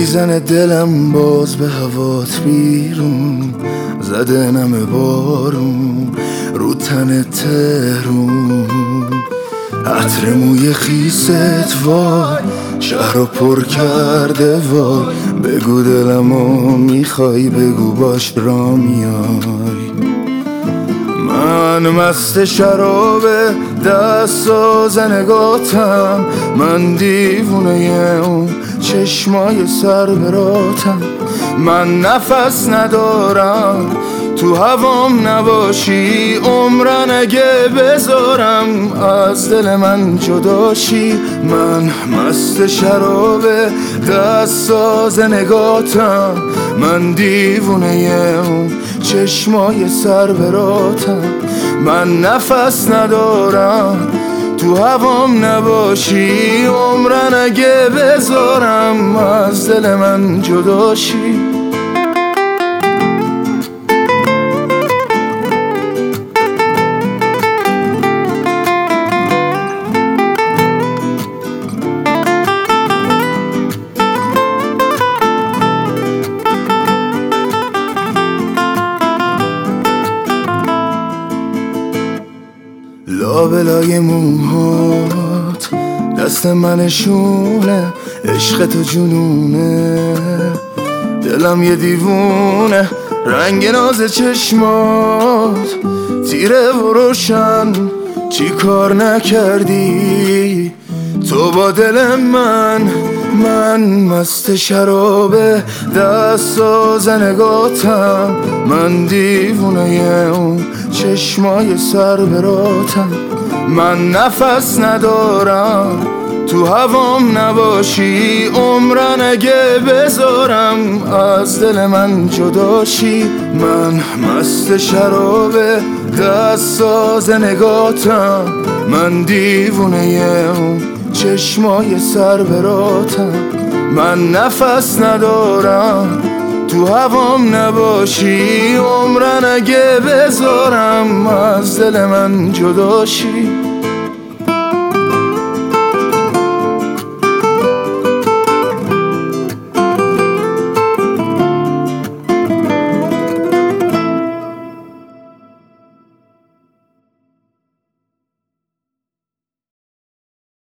میزنه دلم باز به هوات بیرون، زده نم بارون رو تن تهرون. عطر موی خیست وای شهر رو پر کرده وای، بگو دلمو میخوای بگو باش را میای. من مست شرابه دست ساز نگاتم، من دیوونه اون چشمای سر براتم. من نفس ندارم تو هوام نباشی، عمرن اگه بذارم از دل من جداشی. من مست شرابه دست ساز نگاتم، من دیوونه اون چشمای سر براتم. من نفس ندارم تو هوام نباشی، عمرن اگه بذارم از دل من جداشی. لابلای موهات دست منشونه، عشق تو جنونه، دلم یه دیوونه. رنگ ناز چشمات تیره و روشن، چی کار نکردی تو با دل من. من مست شرابه دست ساز نگاتم، من دیوونه اون چشمای سر براتم. من نفس ندارم تو هوام نباشی، عمرن اگه بذارم از دل من جداشی. من مست شرابه دست ساز نگاتم، من دیوونه اون چشمای سر براتم. من نفس ندارم تو هوام نباشی، عمرن اگه بذارم از دل من جداشی.